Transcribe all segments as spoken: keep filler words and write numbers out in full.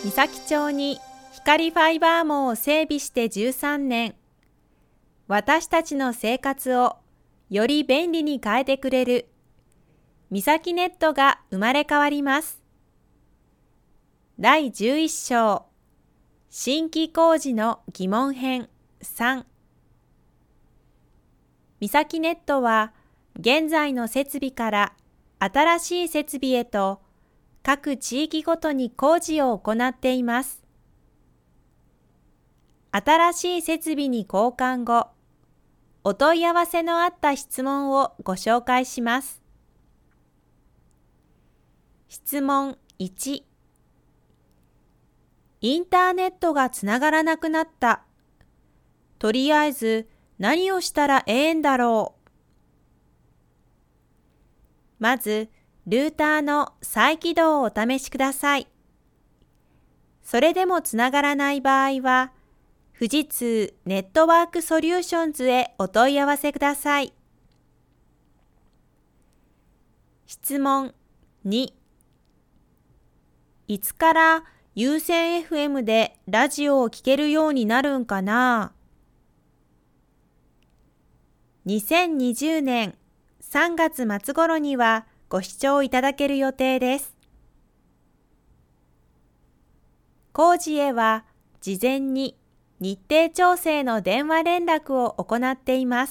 三崎町に光ファイバー網を整備してじゅうさんねん。私たちの生活をより便利に変えてくれる三崎ネットが生まれ変わります。だいじゅういっ章新規工事の疑問編さん。三崎ネットは現在の設備から新しい設備へと各地域ごとに工事を行っています。新しい設備に交換後、お問い合わせのあった質問をご紹介します。質問いち。インターネットがつながらなくなった。とりあえず何をしたらええんだろう。まず、ルーターの再起動をお試しください。それでもつながらない場合は、富士通ネットワークソリューションズへお問い合わせください。質問に。いつから有線 エフエム でラジオを聴けるようになるんかな？にせんにじゅうねんさんがつ末頃にはご視聴いただける予定です。工事へは事前に日程調整の電話連絡を行っています。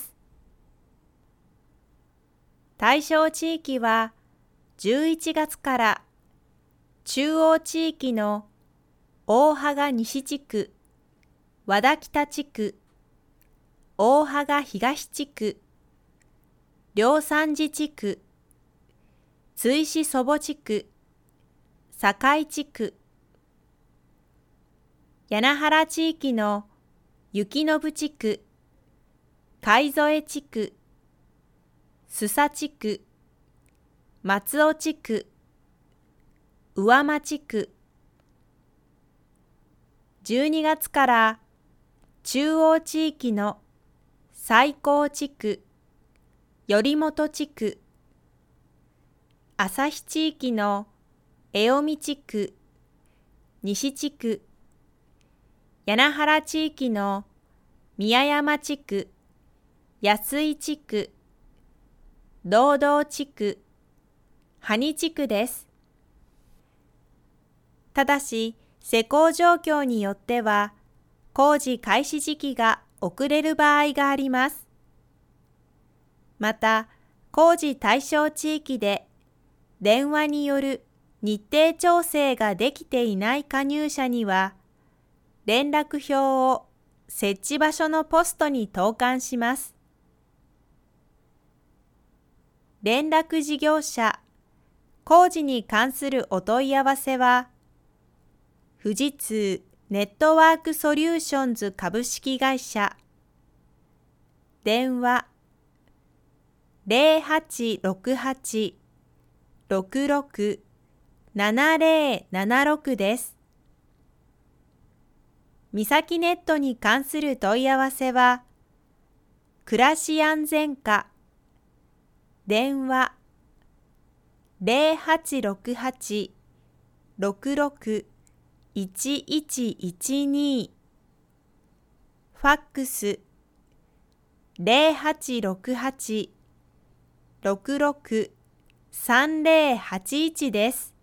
対象地域はじゅういちがつから中央地域の大芳西地区、和田北地区、大芳東地区、両三寺地区、追試祖母地区、堺地区、柳原地域の雪延地区、海添地区、須佐地区、松尾地区、上間地区。じゅうにがつから中央地域の西高地区、頼本地区、旭地域の江尾地区、西地区、柳原地域の宮山地区、安井地区、道道地区、羽地区です。ただし、施工状況によっては、工事開始時期が遅れる場合があります。また、工事対象地域で電話による日程調整ができていない加入者には、連絡表を設置場所のポストに投函します。連絡事業者、工事に関するお問い合わせは、富士通ネットワークソリューションズ株式会社、電話ゼロはちろくはち ろくろく ななゼロななろくです。三崎ネットに関する問い合わせは、暮らし安全課、電話ゼロはちろくはち ろくろく いちいちいちに、ファックスゼロはちろくはち ろくろく さんゼロはちいちです。